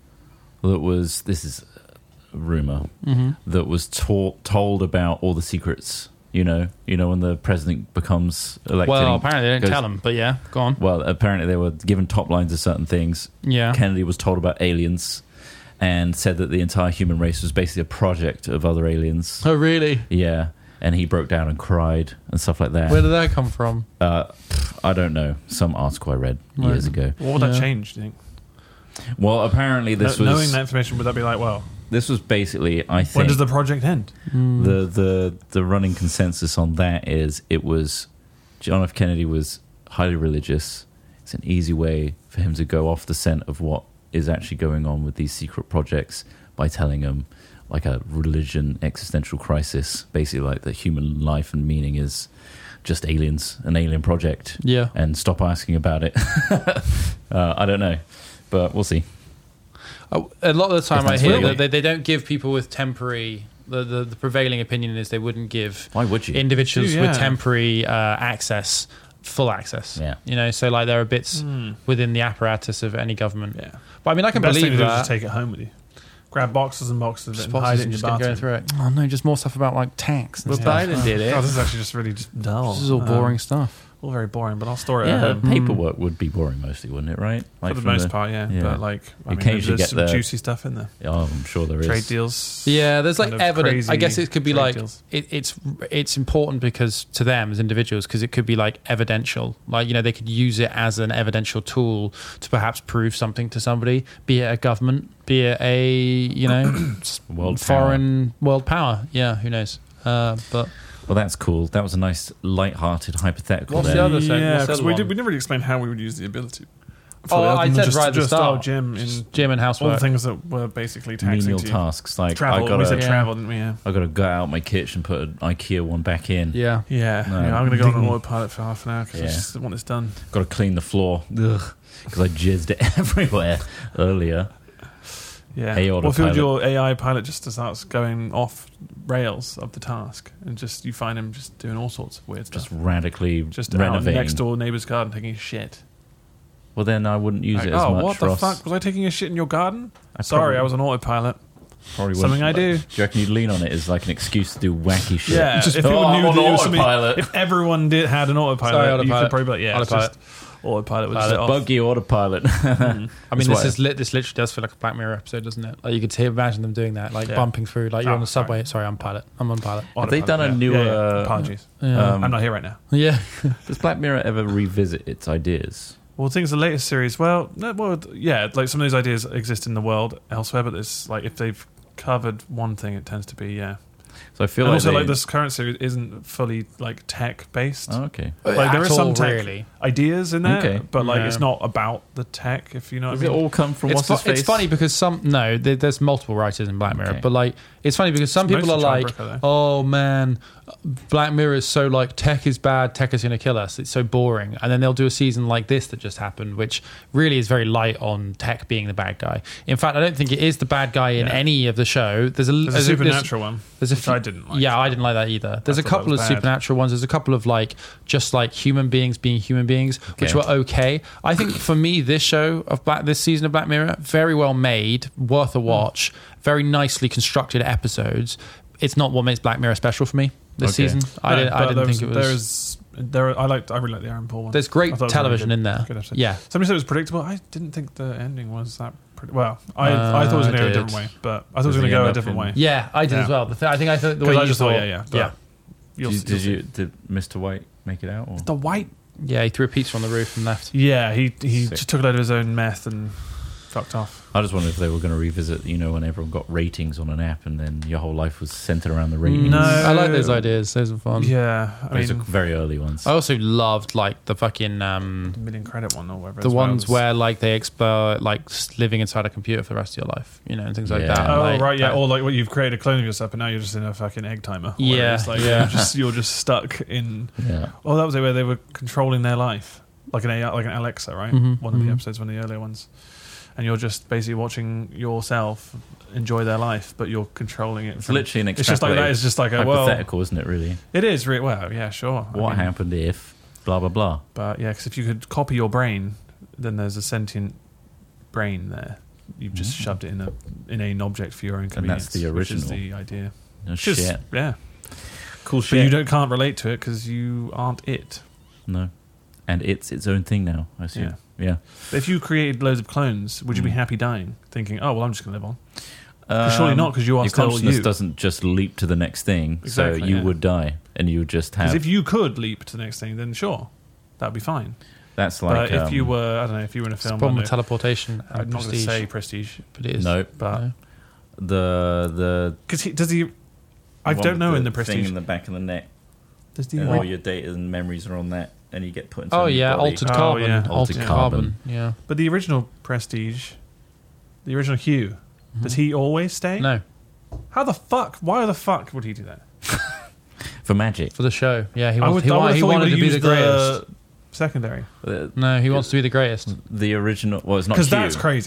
this is a rumor, that was told about all the secrets. When the president becomes elected. Well, apparently they didn't goes- tell them, but yeah, go on. Well, apparently they were given top lines of certain things. Yeah. Kennedy was told about aliens and said that the entire human race was basically a project of other aliens. Oh, really? Yeah. And he broke down and cried and stuff like that. Where did that come from? I don't know. Some article I read years ago. What would that change, do you think? Well, apparently this was... Knowing that information, would that be like, well, This was basically, I think... when does the project end? The running consensus on that is it was John F. Kennedy was highly religious. It's an easy way for him to go off the scent of what is actually going on with these secret projects by telling them like a religion existential crisis, basically like that human life and meaning is just aliens, an alien project. Yeah. And stop asking about it. I don't know, but we'll see. A lot of the time If I that's hear really- that they don't give people with temporary... The prevailing opinion is they wouldn't give Why would you? individuals Yeah. with temporary access full access. Yeah. So like there are bits within the apparatus of any government. Yeah. But I mean, I can Best thing believe to do is that. just take it home with you. Grab boxes and boxes of it and Boxes hide it in and your just get going bathroom. through it. Oh no, just more stuff about like tanks and Well, stuff. Biden did it. God, this is actually just really just dull. This is all boring stuff. all very boring, but I'll store it at Yeah, home. paperwork would be boring mostly, wouldn't it? Right? For the from most part, yeah. But like, I mean, occasionally there's get some the juicy stuff in there. Oh, I'm sure there is. Trade deals. Yeah, there's like kind of evidence. I crazy guess it could be trade like deals. it's important because to them as individuals, because it could be like evidential. Like, you know, they could use it as an evidential tool to perhaps prove something to somebody, be it a government, be it a, you know, world power. Yeah, who knows? But well, that's cool. That was a nice, light-hearted hypothetical. What's there. the other thing? Yeah, What's the because other we one? never really explained how we would use the ability. Oh, I said right at the just start. Jim and all housework. the things that were basically taxing Menial to you. tasks like Travel. We said Yeah. travel, didn't we? Yeah. I got to go out my kitchen, put an IKEA one back in. Yeah. Yeah, No. yeah, I'm going to go on an autopilot for half an hour because I Yeah. just want this done. Got to clean the floor because I jizzed it everywhere earlier. Yeah. Hey, What if autopilot. your AI pilot just starts going off rails of the task and just you find him just doing all sorts of weird Just stuff? radically Just out in renovating. the next door neighbour's garden taking a shit. Well, then I wouldn't use Like, it as much. what the Ross. fuck? Was I taking a shit in your garden? I Sorry, probably- I was on autopilot. Probably Something wouldn't. I do. Do you reckon you'd lean on it as like an excuse to do wacky shit? Yeah, Just, if oh, people I'm knew on that it was something- autopilot. If everyone had an autopilot, Sorry, you autopilot. could probably be like, yeah, Autopilot. it's just autopilot was Pilot. set off. Buggy autopilot. I mean, That's this why- this literally does feel like a Black Mirror episode, doesn't it? Like, you could imagine them doing that, like Yeah. bumping through, like you're Oh, on the subway. Sorry, I'm pilot. I'm on pilot. Have they done a Autopilot, newer? yeah. Apologies. Yeah. I'm not here right now. Yeah. Does Black Mirror ever revisit its ideas? Well, things the latest series. Well, yeah, like some of those ideas exist in the world elsewhere, but it's like if they've covered one thing, it tends to be So I feel And like also, they- like this current series isn't fully like tech based. Oh, okay. Like there At is some all, tech really. ideas in there, Okay. but like No. it's not about the tech. If you know Does what I it mean. all come from It's, what's his face? it's funny because there's multiple writers in Black Mirror, Okay. but like it's funny because some It's people are mostly Charlie like, Brooker, though. "Oh man, Black Mirror is so like tech is bad, tech is going to kill us. It's so boring." And then they'll do a season like this that just happened, which really is very light on tech being the bad guy. In fact, I don't think it is the bad guy in Yeah. any of the show. There's There's a supernatural one. There's a which I didn't like. Yeah, I didn't like that either. There's I a thought couple that of was bad. supernatural ones. There's a couple of like just like human beings being human beings, which Okay. were okay. I think for me, this season of Black Mirror, very well made, worth a watch, very nicely constructed episodes. It's not what makes Black Mirror special for me this Okay. season. I didn't think it was. I really like the Aaron Paul one. There's great I thought it was television really in there. good episode. Yeah. Somebody said it was predictable. I didn't think the ending was that. Well, I thought it was going to go a I different did. way, but I thought it was Does going he to go end a up different in- way. Yeah, I did Yeah. as well. I think the way Because I you just thought, thought, yeah. But yeah. You'll Did see. Mr. White make it out? Or? The white? Yeah, he threw a pizza on the roof and left. Yeah, he Sick. just took a load of his own meth and fucked off. I just wondered if they were going to revisit, when everyone got ratings on an app and then your whole life was centered around the ratings. No. I like those ideas. Those are fun. Yeah, I Those mean, are very early ones. I also loved like the fucking the million credit one or whatever. the as well ones was- where like they like living inside a computer for the rest of your life, and things like Yeah. that. Oh like, right, yeah. that- Or like what you've created a clone of yourself, and now you're just in a fucking egg timer. or Yeah, whatever. It's like yeah. you're just stuck in. Yeah. Oh, that was it where they were controlling their life, like an AI, like an Alexa, right? Mhm, One of the mhm. episodes, one of the earlier ones, and you're just basically watching yourself enjoy their life, but you're controlling it. It's literally an It's just like that. It's just like a well. hypothetical, isn't it, really? It is really well, yeah, sure. I What mean, happened if blah, blah, blah? But yeah, because if you could copy your brain, then there's a sentient brain there. You've just shoved it in an object for your own And convenience. that's the which is original. the idea. No Just- shit. Yeah. Cool But you can't relate to it because you aren't it. No. And it's its own thing now, I assume. Yeah. But if you created loads of clones, would you be Mm. happy dying? Thinking, oh, well, I'm just going to live on. Surely not, 'cause you are your still consciousness you. doesn't just leap to the next thing, Exactly, so you yeah. would die, and you would just have. Because if you could leap to the next thing, then sure, that would be fine. that's like. But if you were, I don't know, if you were in a It's the film, problem I with don't know, teleportation I'm and not going to prestige, say prestige. but it is. No. But No. the because does he? I one don't know with in the thing prestige. in the back of the neck, Does the and all your data and memories are on that, and you get put into. Oh a new yeah, body. altered Oh, carbon. yeah. Altered Altered carbon. carbon. Yeah. But the original prestige, the original Hugh, does he always stay? No, How the fuck? Why the fuck would he do that? for magic. for the show. Yeah, he I wants. would, He, I would wa- have he thought wanted he to would be use the greatest. secondary. Uh, No, he wants to be the greatest. the original. Well, it's not Because Hugh. that's crazy.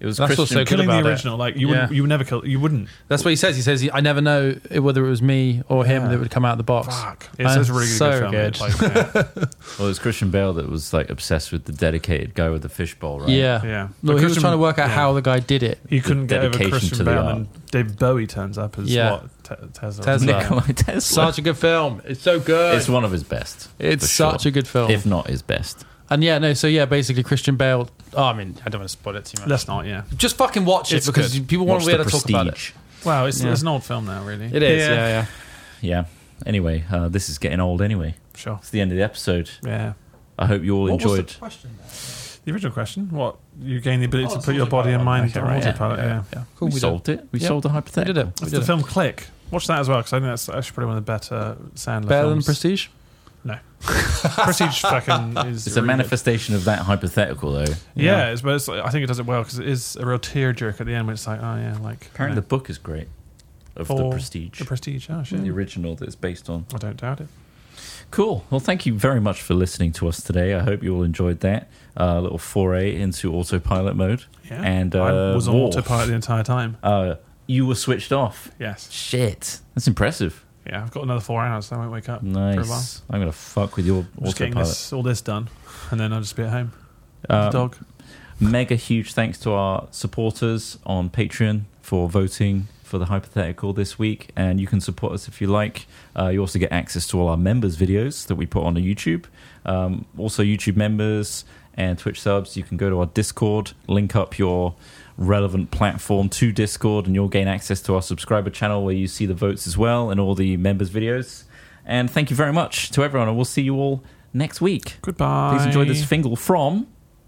It was That's Christian. also good killing the about it. original. Like you Yeah. wouldn't, you would never kill. You wouldn't. That's what he says. He says, I never know whether it was me or him Yeah. that would come out of the box. Fuck. It's a really so good film. good. Like, yeah. Well, it was Christian Bale that was like obsessed with the dedicated guy with the fishbowl, right? Yeah. Yeah. Look, But he was Christian- trying to work out yeah. how the guy did it. He couldn't get over dedication Christian to the Bale, art. and David Bowie turns up as Yeah. what Tesla. Tesla. Nikolai Tesla. Such a good film. It's so good. It's one of his best. It's for such sure. a good film. if not his best. And basically Christian Bale. Oh, I mean, I don't want to spoil it too much. Let's not. Yeah. Just fucking watch it It's because good. people won't Watch be able The to talk about it. Prestige. Wow. It's Yeah. an old film now. Really. It is, yeah. Yeah. Anyway, this is getting old anyway. Sure. It's the end of the episode. Yeah. I hope you all enjoyed. The original question: what you gain the ability to put your body and mind Okay, on right, autopilot? Yeah. Cool, we solved it. We Yep. solved the We hypothetical. did it. We That's did the it. film Click. Watch that as well because I think that's actually probably one of the better Sandler Better than films. Prestige? No. Prestige fucking is. It's a really manifestation of that hypothetical, though. good. Yeah, it's I think it does it well because it is a real tearjerker at the end when it's like, oh yeah, like Apparently, the book is great of the For Prestige. The Prestige. Oh shit. The original that it's based on. I don't doubt it. Cool. Well, thank you very much for listening to us today. I hope you all enjoyed that little foray into autopilot mode. Yeah. And I was on War. autopilot the entire time. You were switched off. Yes. Shit. That's impressive. Yeah, I've got another 4 hours, so I won't wake up for a while. Nice. I'm going to fuck with your I'm just getting autopilot. all this done, and then I'll just be at home. With Um, the dog. Mega huge thanks to our supporters on Patreon for voting for the hypothetical this week, and you can support us if you like. You also get access to all our members videos that we put on YouTube. Also YouTube members and Twitch subs, you can go to our Discord, link up your relevant platform to Discord, and you'll gain access to our subscriber channel where you see the votes as well and all the members videos. And thank you very much to everyone, and we'll see you all next week. Goodbye. Please enjoy this fingle from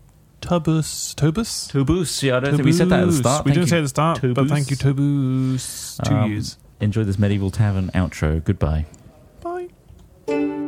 Tobus. Tobus. Yeah, I don't think we said that at the start. We Thank didn't you, say at the start, but Tobus. thank you, Tobus. 2 years. Enjoy this Medieval Tavern outro. Goodbye. Bye.